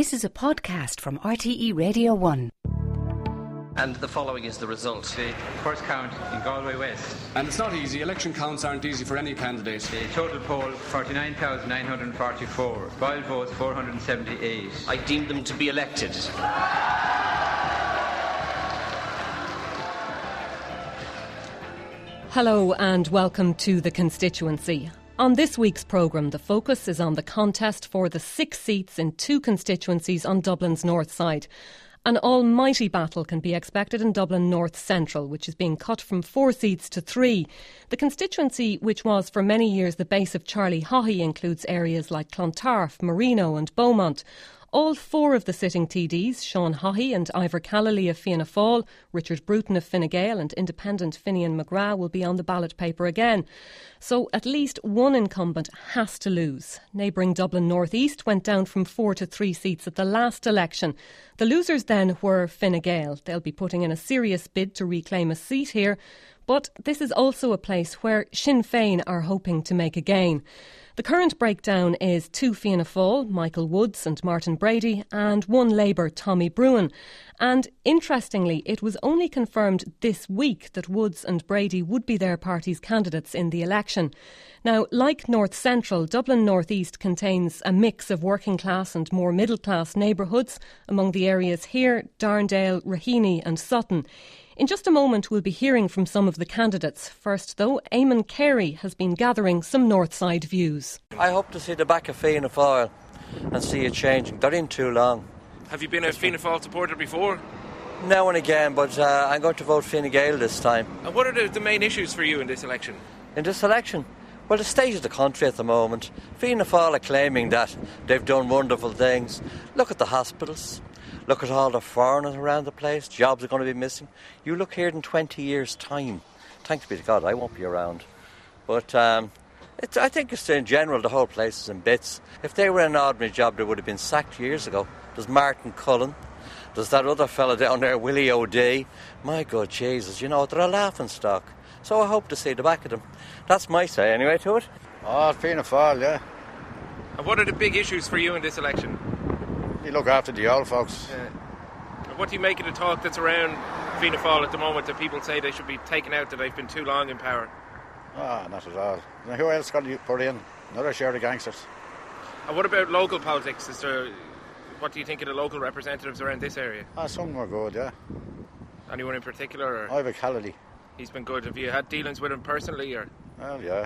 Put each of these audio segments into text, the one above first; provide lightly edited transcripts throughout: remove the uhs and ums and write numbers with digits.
This is a podcast from RTE Radio 1. And the following is the result. The first count in Galway West. And it's not easy. Election counts aren't easy for any candidate. The total poll, 49,944. Valid votes, 478. I deem them to be elected. Hello and welcome to The Constituency. On this week's programme, the focus is on the contest for the 6 seats in 2 constituencies on Dublin's north side. An almighty battle can be expected in Dublin North Central, which is being cut from 4 seats to 3. The constituency, which was for many years the base of Charlie Haughey, includes areas like Clontarf, Marino and Beaumont. All 4 of the sitting TDs, Sean Haughey and Ivor Callally of Fianna Fáil, Richard Bruton of Fine Gael and independent Finian McGrath will be on the ballot paper again. So at least one incumbent has to lose. Neighbouring Dublin North East went down from 4 to 3 seats at the last election. The losers then were Fine Gael. They'll be putting in a serious bid to reclaim a seat here. But this is also a place where Sinn Féin are hoping to make a gain. The current breakdown is 2 Fianna Fáil, Michael Woods and Martin Brady, and 1 Labour, Tommy Brewin. And interestingly, it was only confirmed this week that Woods and Brady would be their party's candidates in the election. Now, like North Central, Dublin North East contains a mix of working class and more middle class neighbourhoods. Among the areas here, Darndale, Raheny and Sutton. In just a moment, we'll be hearing from some of the candidates. First, though, Eamon Carey has been gathering some north side views. I hope to see the back of Fianna Fáil and see it changing. They're in too long. Have you been a Fianna Fáil supporter before? Now and again, but I'm going to vote Fine Gael this time. And what are the main issues for you in this election? In this election? Well, the state of the country at the moment. Fianna Fáil are claiming that they've done wonderful things. Look at the hospitals. Look at all the foreigners around the place. Jobs are going to be missing. You look here in 20 years' time. Thanks be to God, I won't be around. But I think it's in general, the whole place is in bits. If they were in an ordinary job, they would have been sacked years ago. There's Martin Cullen. There's that other fella down there, Willie O'Dea. My God, Jesus, you know, they're a laughing stock. So I hope to see the back of them. That's my say anyway to it. Oh, Fianna Fáil, yeah. And what are the big issues for you in this election? You look after the old folks. What do you make of the talk that's around Fianna Fáil at the moment that people say they should be taken out, that they've been too long in power? Ah, not at all. Now, who else got you put in? Another share of gangsters. And what about local politics? What do you think of the local representatives around this area? Some were good, yeah. Anyone in particular? Or? Ivor Callally. He's been good. Have you had dealings with him personally? Or? Well, yeah.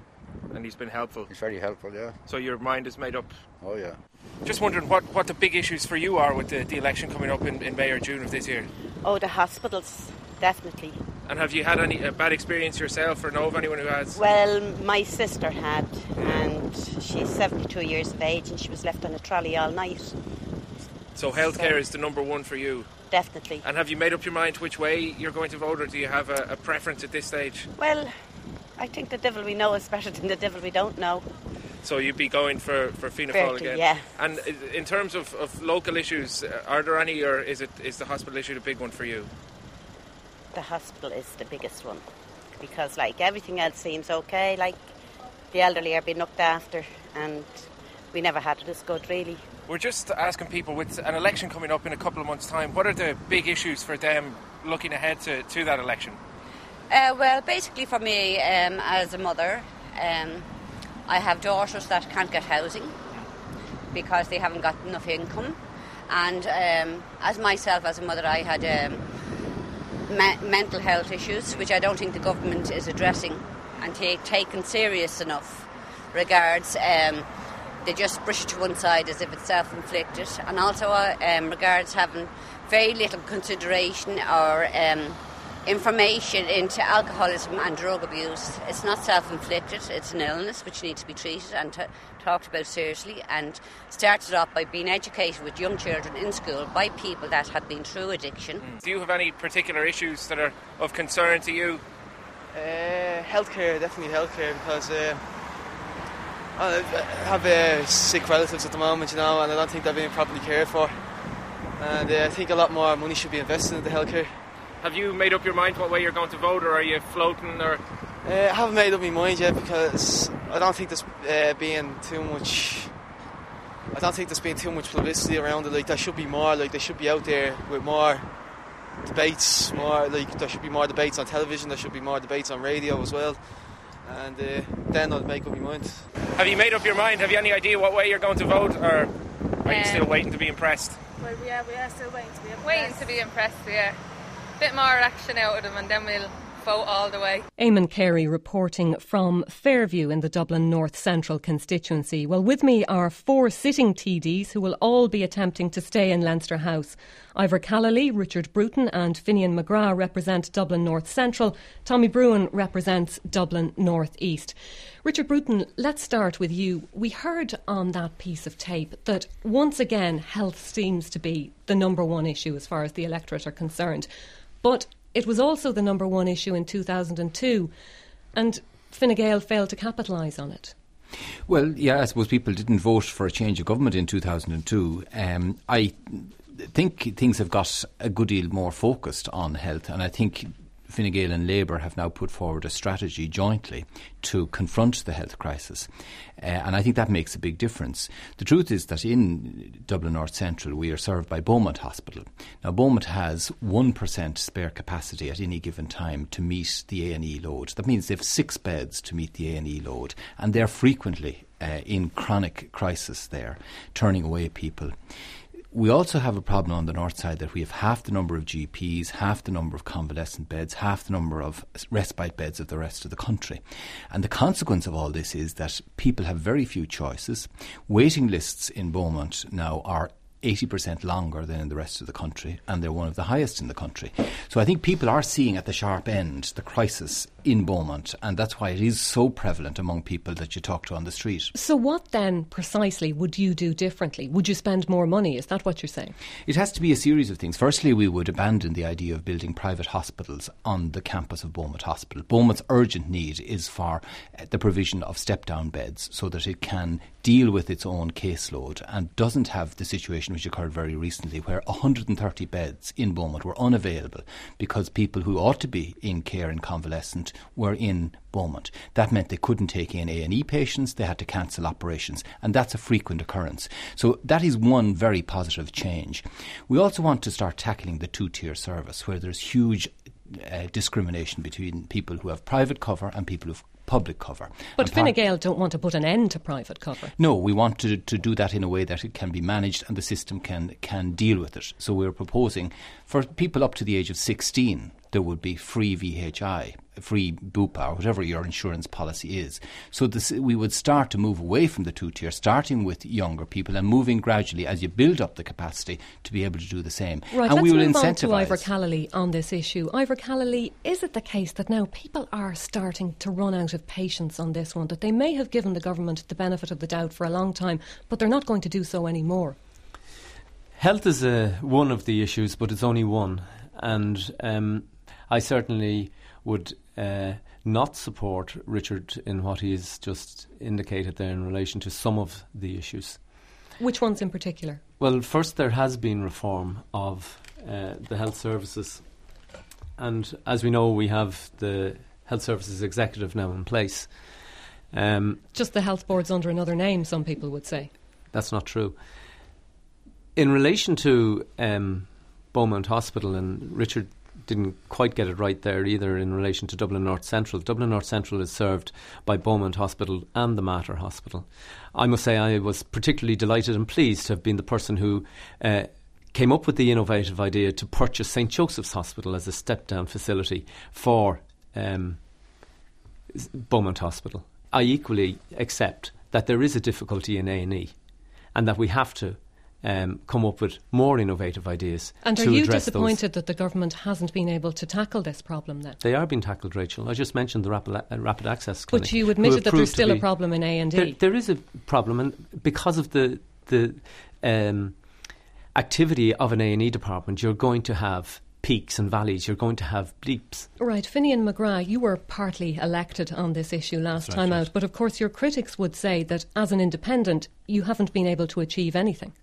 And he's been helpful? He's very helpful, yeah. So your mind is made up? Oh, yeah. Just wondering what the big issues for you are with the election coming up in May or June of this year? Oh, the hospitals, definitely. And have you had any bad experience yourself or know of anyone who has? Well, my sister had, and she's 72 years of age and she was left on a trolley all night. So healthcare is the number one for you? Definitely. And have you made up your mind which way you're going to vote, or do you have a preference at this stage? Well, I think the devil we know is better than the devil we don't know. So you'd be going for Fianna Fáil again? Yeah. And in terms of local issues, are there any, or is the hospital issue the big one for you? The hospital is the biggest one, because like everything else seems okay, like the elderly are being looked after, and we never had it as good, really. We're just asking people, with an election coming up in a couple of months' time, what are the big issues for them looking ahead to that election? Well, basically for me, as a mother, I have daughters that can't get housing because they haven't got enough income. And as myself, as a mother, I had mental health issues, which I don't think the government is addressing and taken serious enough regards. They just brush it to one side as if it's self-inflicted. And also regards having very little consideration or information into alcoholism and drug abuse. It's not self-inflicted, it's an illness which needs to be treated and talked about seriously, and started off by being educated with young children in school by people that had been through addiction. Do you have any particular issues that are of concern to you? Healthcare, definitely healthcare, because I have sick relatives at the moment, you know, and I don't think they're being properly cared for. And I think a lot more money should be invested into healthcare. Have you made up your mind what way you're going to vote, or are you floating? Or I haven't made up my mind yet, because I don't think there's being too much I don't think there's been too much publicity around it. Like, there should be more. Like, they should be out there with more debates. There should be more debates on television. There should be more debates on radio as well. And then I'll make up my mind. Have you made up your mind? Have you any idea what way you're going to vote, or are you still waiting to be impressed? Well, we are still waiting to be impressed. Yeah, a bit more action out of them, and then we'll vote all the way. Eamon Carey reporting from Fairview in the Dublin North Central constituency. Well, with me are 4 sitting TDs who will all be attempting to stay in Leinster House. Ivor Callally, Richard Bruton and Finian McGrath represent Dublin North Central. Tommy Bruin represents Dublin North East. Richard Bruton, let's start with you. We heard on that piece of tape that once again health seems to be the number one issue as far as the electorate are concerned. But it was also the number one issue in 2002, and Fine Gael failed to capitalise on it. Well, yeah, I suppose people didn't vote for a change of government in 2002. I think things have got a good deal more focused on health, and I think Fine Gael and Labour have now put forward a strategy jointly to confront the health crisis. And I think that makes a big difference. The truth is that in Dublin North Central we are served by Beaumont Hospital. Now Beaumont has 1% spare capacity at any given time to meet the A&E load. That means they have 6 beds to meet the A&E load, and they're frequently in chronic crisis there, turning away people. We also have a problem on the north side that we have half the number of GPs, half the number of convalescent beds, half the number of respite beds of the rest of the country. And the consequence of all this is that people have very few choices. Waiting lists in Beaumont now are 80% longer than in the rest of the country, and they're one of the highest in the country. So I think people are seeing at the sharp end the crisis in Beaumont, and that's why it is so prevalent among people that you talk to on the street. So what then precisely would you do differently? Would you spend more money? Is that what you're saying? It has to be a series of things. Firstly, we would abandon the idea of building private hospitals on the campus of Beaumont Hospital. Beaumont's urgent need is for the provision of step-down beds so that it can deal with its own caseload and doesn't have the situation which occurred very recently where 130 beds in Beaumont were unavailable because people who ought to be in care and convalescent were in Beaumont. That meant they couldn't take in A&E patients, they had to cancel operations, and that's a frequent occurrence. So that is one very positive change. We also want to start tackling the two-tier service where there's huge discrimination between people who have private cover and people who have public cover. But Fine Gael don't want to put an end to private cover. No, we want to do that in a way that it can be managed and the system can deal with it. So we're proposing for people up to the age of 16 there would be free VHI, free Bupa, or whatever your insurance policy is. So we would start to move away from the two-tier, starting with younger people and moving gradually as you build up the capacity to be able to do the same. Right, and let's we will move on incentivise. to Ivor Callally on this issue. Ivor Callally, is it the case that now people are starting to run out of patience on this one, that they may have given the government the benefit of the doubt for a long time, but they're not going to do so anymore? Health is one of the issues, but it's only one. And I certainly would not support Richard in what he's just indicated there in relation to some of the issues. Which ones in particular? Well, first there has been reform of the health services. And as we know, we have the Health Services Executive now in place. Just the health board's under another name, some people would say. That's not true. In relation to Beaumont Hospital, and Richard didn't quite get it right there either in relation to Dublin North Central. Dublin North Central is served by Beaumont Hospital and the Mater Hospital. I must say I was particularly delighted and pleased to have been the person who came up with the innovative idea to purchase St Joseph's Hospital as a step-down facility for Beaumont Hospital. I equally accept that there is a difficulty in A&E and that we have to come up with more innovative ideas to address those. And are you disappointed that the government hasn't been able to tackle this problem then? They are being tackled, Rachel. I just mentioned the rapid access clinic. But you admitted that there's still a problem in A&E. There is a problem, and because of the activity of an A&E department, you're going to have peaks and valleys, you're going to have bleeps. Right, Finian McGrath, you were partly elected on this issue last time out, but of course your critics would say that as an independent you haven't been able to achieve anything.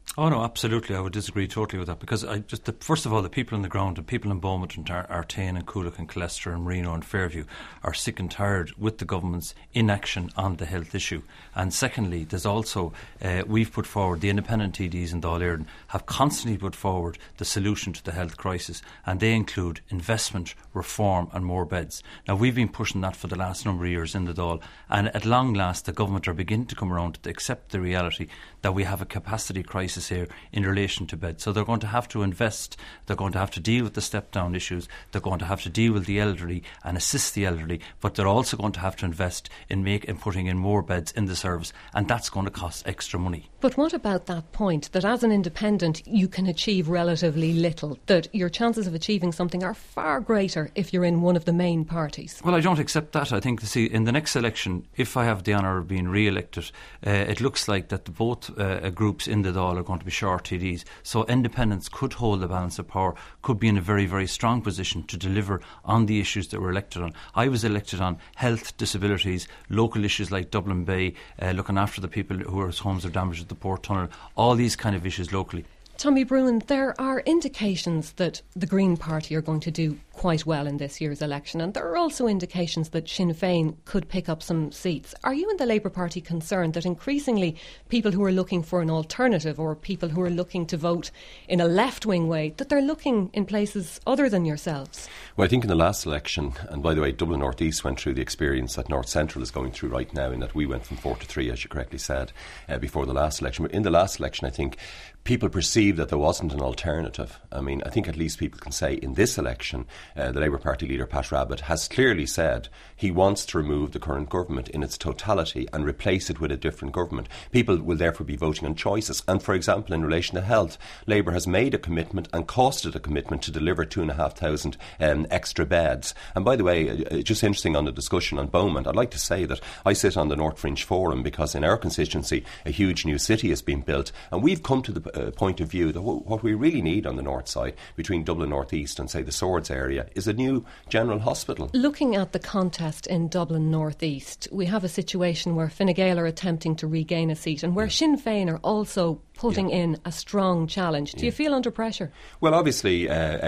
Oh no, absolutely. I would disagree totally with that, because first of all, the people on the ground, the people in Beaumont and Artane and Coolock and Colester and Marino and Fairview are sick and tired with the government's inaction on the health issue. And secondly, there's also, we've put forward, the independent TDs in Dáil Éireann have constantly put forward the solution to the health crisis, and they include investment, reform and more beds. Now, we've been pushing that for the last number of years in the Dáil, and at long last the government are beginning to come around to accept the reality that we have a capacity crisis here in relation to beds. So they're going to have to invest, they're going to have to deal with the step-down issues, they're going to have to deal with the elderly and assist the elderly, but they're also going to have to invest in putting in more beds in the service, and that's going to cost extra money. But what about that point that as an independent you can achieve relatively little, that your chances of achieving something are far greater if you're in one of the main parties? Well, I don't accept that. I think, in the next election, if I have the honour of being re-elected, it looks like that both groups in the Dáil are going to be short TDs. So independents could hold the balance of power, could be in a very, very strong position to deliver on the issues that we're elected on. I was elected on health, disabilities, local issues like Dublin Bay, looking after the people whose homes are damaged at the Port Tunnel, all these kind of issues locally. Tommy Brewin, there are indications that the Green Party are going to do quite well in this year's election, and there are also indications that Sinn Féin could pick up some seats. Are you and the Labour Party concerned that increasingly people who are looking for an alternative, or people who are looking to vote in a left-wing way, that they're looking in places other than yourselves? Well, I think in the last election, and by the way, Dublin North East went through the experience that North Central is going through right now, in that we went from 4 to 3, as you correctly said, before the last election. But in the last election, I think people perceived that there wasn't an alternative. I mean, I think at least people can say in this election, the Labour Party leader, Pat Rabbitte, has clearly said he wants to remove the current government in its totality and replace it with a different government. People will therefore be voting on choices. And for example, in relation to health, Labour has made a commitment and costed a commitment to deliver 2,500 extra beds. And by the way, just interesting on the discussion on Beaumont, I'd like to say that I sit on the North Fringe Forum because in our constituency a huge new city has been built, and we've come to the point of view that what we really need on the north side, between Dublin North East and say the Swords area, is a new general hospital. Looking at the contest in Dublin North East, we have a situation where Fine Gael are attempting to regain a seat, and where Sinn Féin are also putting in a strong challenge. Do you feel under pressure? Well, obviously,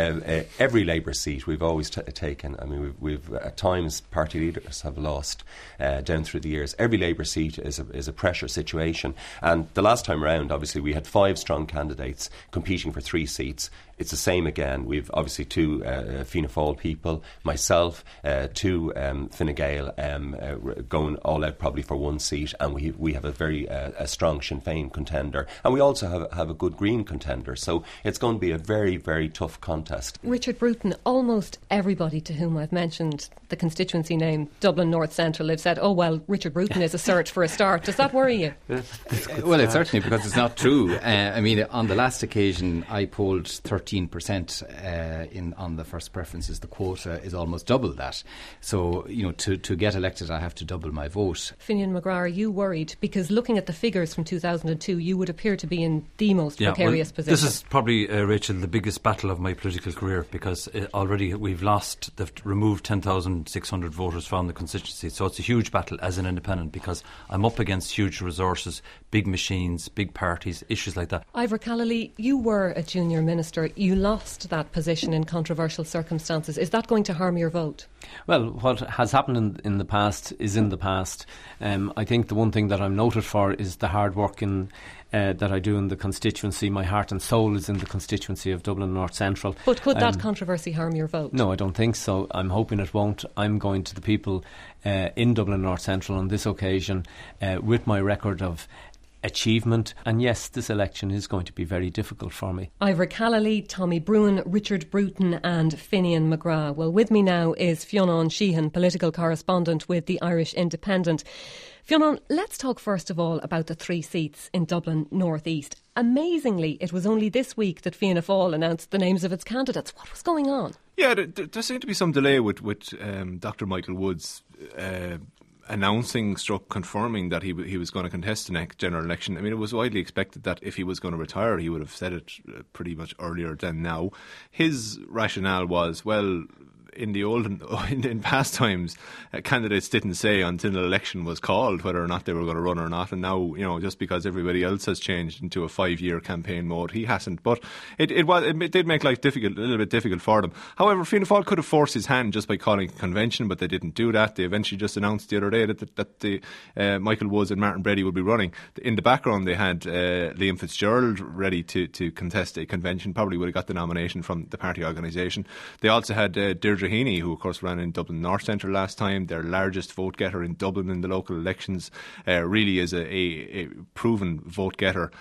every Labour seat we've always taken. I mean, we've at times party leaders have lost down through the years. Every Labour seat is a pressure situation. And the last time round, obviously, we had 5 strong candidates competing for 3 seats. It's the same again. We've obviously 2 Fianna Fáil people, myself, 2 Fine Gael going all out probably for 1 seat, and we have a very a strong Sinn Féin contender, and we also have a good Green contender. So it's going to be a very, very tough contest. Richard Bruton, almost everybody to whom I've mentioned the constituency name Dublin North Central have said, oh well, Richard Bruton is a search for a start. Does that worry you? Well, it's certainly, because it's not true. I mean, on the last occasion I polled 13% on the first preferences. The quota is almost double that. So, to get elected I have to double my vote. Finian McGrath, are you worried? Because looking at the figures from 2002, you would appear to be in the most precarious position. This is probably, Rachel, the biggest battle of my political career, because already they've removed 10,600 voters from the constituency. So it's a huge battle as an independent, because I'm up against huge resources, big machines, big parties, issues like that. Ivor Callally, you were a junior minister. You lost that position in controversial circumstances. Is that going to harm your vote? Well, what has happened in the past is in the past. I think the one thing that I'm noted for is the hard work that I do in the constituency. My heart and soul is in the constituency of Dublin North Central. But could that controversy harm your vote? No, I don't think so. I'm hoping it won't. I'm going to the people in Dublin North Central on this occasion with my record of achievement, and yes, this election is going to be very difficult for me. Ivor Callally, Tommy Brewin, Richard Bruton and Finian McGrath. Well, with me now is Fionnan Sheehan, political correspondent with the Irish Independent. Fionnan, let's talk first of all about the 3 seats in Dublin North East. Amazingly, it was only this week that Fianna Fáil announced the names of its candidates. What was going on? Yeah, there seemed to be some delay with Dr. Michael Woods announcing / confirming that he was going to contest the next general election. I mean, it was widely expected that if he was going to retire, he would have said it pretty much earlier than now. His rationale was, well, in the olden, in past times, candidates didn't say until an election was called whether or not they were going to run or not. And now, just because everybody else has changed into a 5-year campaign mode, he hasn't. But it did make life a little bit difficult for them. However, Fianna Fáil could have forced his hand just by calling a convention, but they didn't do that. They eventually just announced the other day that Michael Woods and Martin Brady would be running. In the background, they had Liam Fitzgerald ready to contest a convention. Probably would have got the nomination from the party organisation. They also had Deirdre Heaney, who of course ran in Dublin North Centre last time, their largest vote getter in Dublin in the local elections, really is a proven vote getter.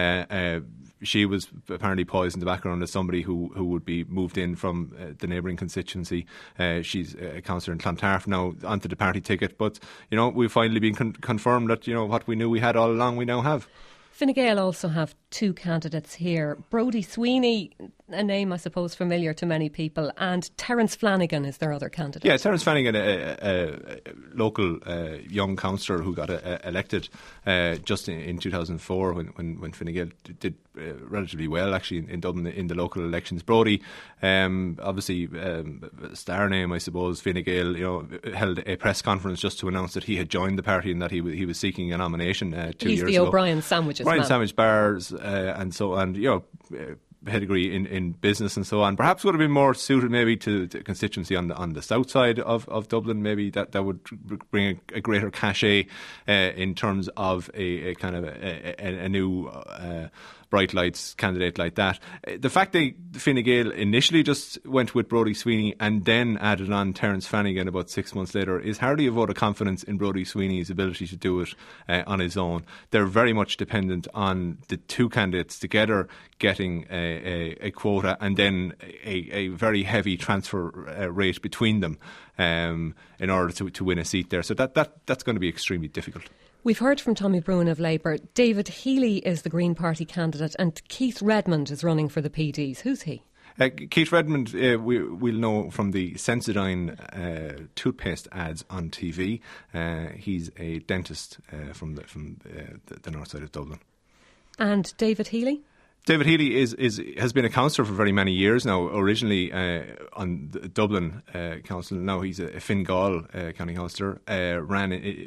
She was apparently poised in the background as somebody who would be moved in from the neighbouring constituency. She's a councillor in Clontarf now onto the party ticket, but we've finally been confirmed that what we knew we had all along we now have. Fine Gael also have 2 candidates here. Brodie Sweeney, a name I suppose familiar to many people, and Terence Flanagan is their other candidate. Yeah, Terence Flanagan, a local young councillor who got elected just in 2004 when Fine Gael did relatively well actually in Dublin in the local elections. Brodie, obviously star name I suppose. Fine Gael held a press conference just to announce that he had joined the party and that he was seeking a nomination 2 years ago. He's the O'Brien sandwiches Brian man. Sandwich bars and so on, pedigree in business and so on. Perhaps would have been more suited maybe to the constituency on the south side of Dublin. Maybe that would bring a greater cachet in terms of a kind of a new bright lights candidate like that. The fact that Fine Gael initially just went with Brodie Sweeney and then added on Terence Flanagan about 6 months later is hardly a vote of confidence in Brodie Sweeney's ability to do it on his own. They're very much dependent on the 2 candidates together getting a quota and then a very heavy transfer rate between them in order to win a seat there. So that's going to be extremely difficult. We've heard from Tommy Brewin of Labour. David Healy is the Green Party candidate and Keith Redmond is running for the PDs. Who's he? Keith Redmond, we'll know from the Sensodyne toothpaste ads on TV. He's a dentist from the north side of Dublin. And David Healy? David Healy has been a councillor for very many years now. Originally on the Dublin council, now he's a Fine Gael county councillor. Ran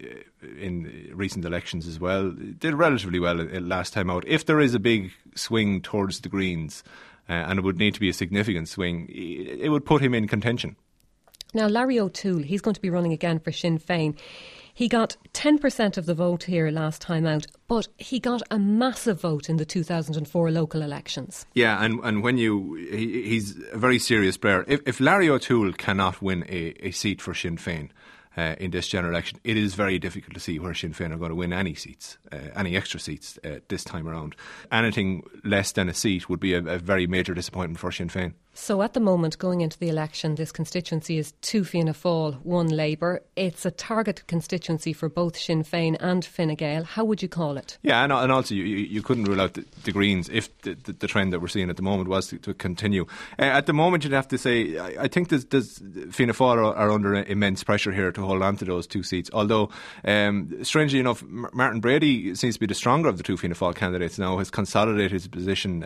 in recent elections as well. Did relatively well last time out. If there is a big swing towards the Greens, and it would need to be a significant swing, it would put him in contention. Now Larry O'Toole, he's going to be running again for Sinn Féin. He got 10% of the vote here last time out, but he got a massive vote in the 2004 local elections. Yeah, and when he's a very serious player. If Larry O'Toole cannot win a seat for Sinn Féin in this general election, it is very difficult to see where Sinn Féin are going to win any seats, any extra seats this time around. Anything less than a seat would be a very major disappointment for Sinn Féin. So at the moment, going into the election, this constituency is 2 Fianna Fáil, 1 Labour. It's a target constituency for both Sinn Féin and Fine Gael. How would you call it? Yeah, and also you couldn't rule out the Greens if the trend that we're seeing at the moment was to continue. At the moment, you'd have to say, I think there's Fianna Fáil are under immense pressure here to hold on to those 2 seats. Although, strangely enough, Martin Brady seems to be the stronger of the 2 Fianna Fáil candidates now, has consolidated his position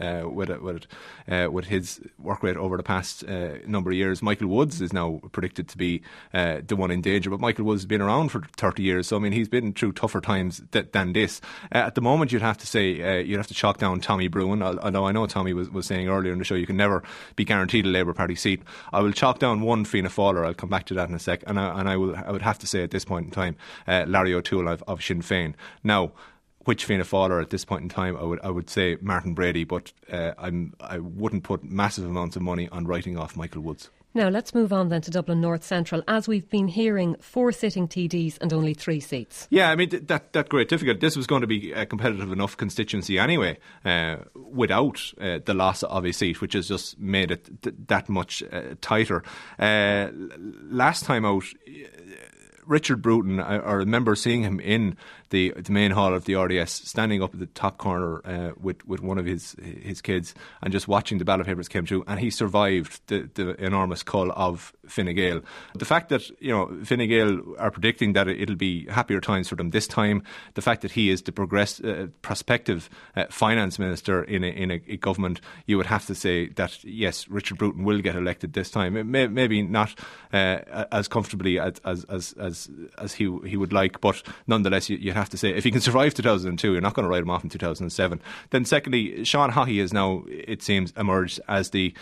with his work rate over the past number of years. Michael Woods is now predicted to be the one in danger, but Michael Woods has been around for 30 years, so I mean he's been through tougher times than this. At the moment you'd have to say you'd have to chalk down Tommy Brewin, although I know Tommy was saying earlier in the show you can never be guaranteed a Labour Party seat. I will chalk down one Fianna Fáiler, I'll come back to that in a sec, and I would have to say at this point in time Larry O'Toole of Sinn Féin. Now, which Fianna Fáiler at this point in time, I would say Martin Brady, but I wouldn't put massive amounts of money on writing off Michael Woods. Now let's move on then to Dublin North Central. As we've been hearing, 4 sitting TDs and only 3 seats. Yeah, I mean that great difficult. This was going to be a competitive enough constituency anyway, without the loss of a seat, which has just made it that much tighter. Last time out, Richard Bruton, I remember seeing him in the main hall of the RDS, standing up at the top corner with one of his kids and just watching the ballot papers came through, and he survived the enormous cull of Fine Gael. The fact that Fine Gael are predicting that it'll be happier times for them this time, the fact that he is the prospective finance minister in a government, you would have to say that yes, Richard Bruton will get elected this time. Maybe not as comfortably as he would like, but nonetheless you have to say if he can survive 2002, you're not going to write him off in 2007. Then secondly, Sean Haughey has now, it seems, emerged as the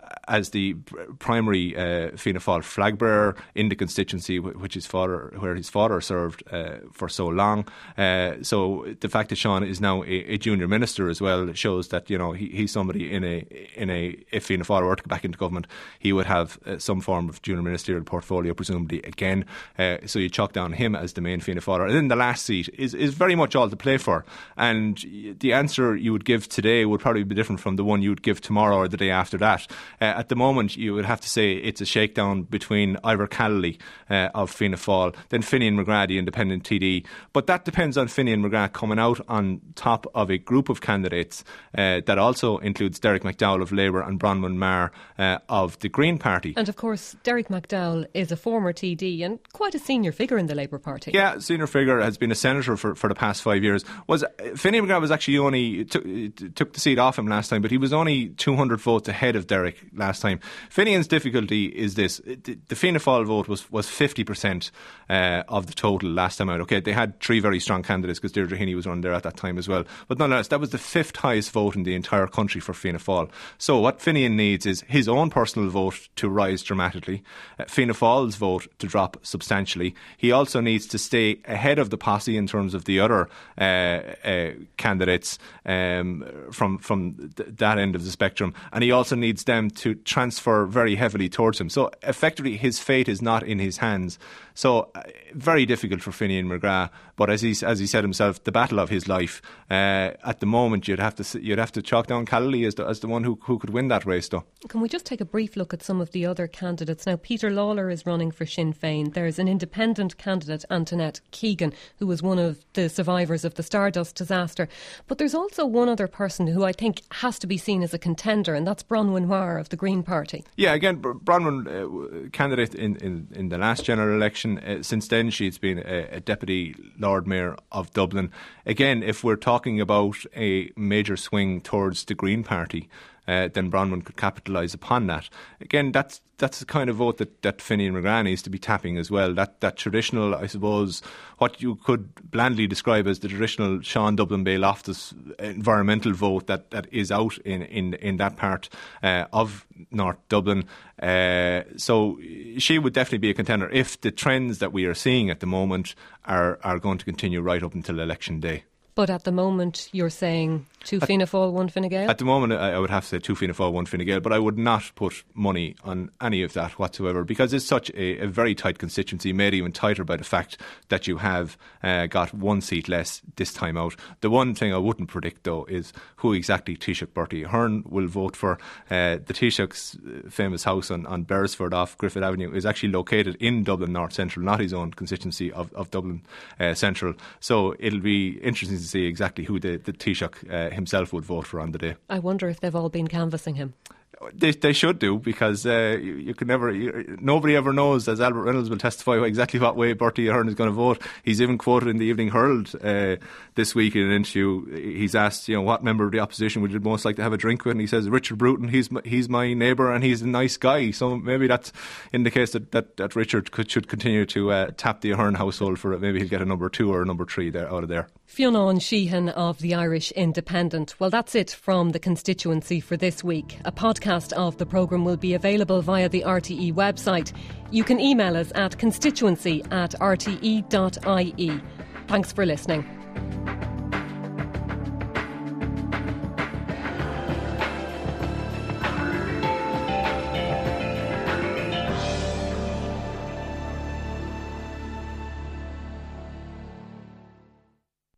primary Fianna Fáil flag bearer in the constituency where his father served for so long. So the fact that Sean is now a junior minister as well shows that he's somebody if Fianna Fáil were to go back into government, he would have some form of junior ministerial portfolio, presumably again. So you chalk down him as the main Fianna Fáil. And then the last seat is very much all to play for. And the answer you would give today would probably be different from the one you would give tomorrow or the day after that. At the moment, you would have to say it's a shakedown between Ivor Callally of Fianna Fáil, then Finian McGrath, the independent TD. But that depends on Finian McGrath coming out on top of a group of candidates that also includes Derek McDowell of Labour and Bronwyn Marr of the Green Party. And of course, Derek McDowell is a former TD and quite a senior figure in the Labour Party. Yeah, senior figure, has been a senator for the past 5 years. Finian McGrath was actually only took the seat off him last time, but he was only 200 votes ahead of Derek last time. Finian's difficulty is this: the Fianna Fáil vote was 50% of the total last time out. Okay, they had three very strong candidates because Deirdre Heaney was on there at that time as well. But nonetheless, that was the fifth highest vote in the entire country for Fianna Fáil. So what Finian needs is his own personal vote to rise dramatically, Fianna Fáil's vote to drop substantially. He also needs to stay ahead of the posse in terms of the other candidates from that end of the spectrum, and he also needs them to transfer very heavily towards him. So effectively his fate is not in his hands. So very difficult for Finian McGrath, but as he said himself, the battle of his life. At the moment, you'd have to chalk down Callally as the one who could win that race, though. Can we just take a brief look at some of the other candidates now? Peter Lawler is running for Sinn Féin. There's an independent candidate, Antoinette Keegan, who was one of the survivors of the Stardust disaster. But there's also one other person who I think has to be seen as a contender, and that's Bronwyn Marr of the Green Party. Yeah, again, Bronwyn, candidate in the last general election. Since then, she's been a Deputy Lord Mayor of Dublin. Again, if we're talking about a major swing towards the Green Party, then Bronwyn could capitalise upon that. Again, that's the kind of vote that Finian McGrath needs to be tapping as well. That traditional, I suppose, what you could blandly describe as the traditional Sean Dublin Bay Loftus environmental vote that is out in that part of North Dublin. So she would definitely be a contender if the trends that we are seeing at the moment are going to continue right up until election day. But at the moment, you're saying two Fianna Fáil, one Fine Gael? At the moment, I would have to say two Fianna Fáil, one Fine Gael, but I would not put money on any of that whatsoever because it's such a very tight constituency, made even tighter by the fact that you have got one seat less this time out. The one thing I wouldn't predict, though, is who exactly Taoiseach Bertie Ahern will vote for. The Taoiseach's famous house on Beresford off Griffith Avenue is actually located in Dublin North Central, not his own constituency of Dublin Central. So it'll be interesting to see exactly who the Taoiseach himself would vote for on the day. I wonder if they've all been canvassing him. They should do, because you can never. Nobody ever knows, as Albert Reynolds will testify, exactly what way Bertie Ahern is going to vote. He's even quoted in the Evening Herald this week in an interview. He's asked, what member of the opposition would you most like to have a drink with, and he says Richard Bruton. He's my neighbour and he's a nice guy. So maybe that indicates that Richard should continue to tap the Ahern household for it. Maybe he'll get a number 2 or a number 3 there out of there. Fionn Sheehan of the Irish Independent. Well, that's it from the constituency for this week. A podcast of the programme will be available via the RTE website. You can email us at constituency@rte.ie. Thanks for listening.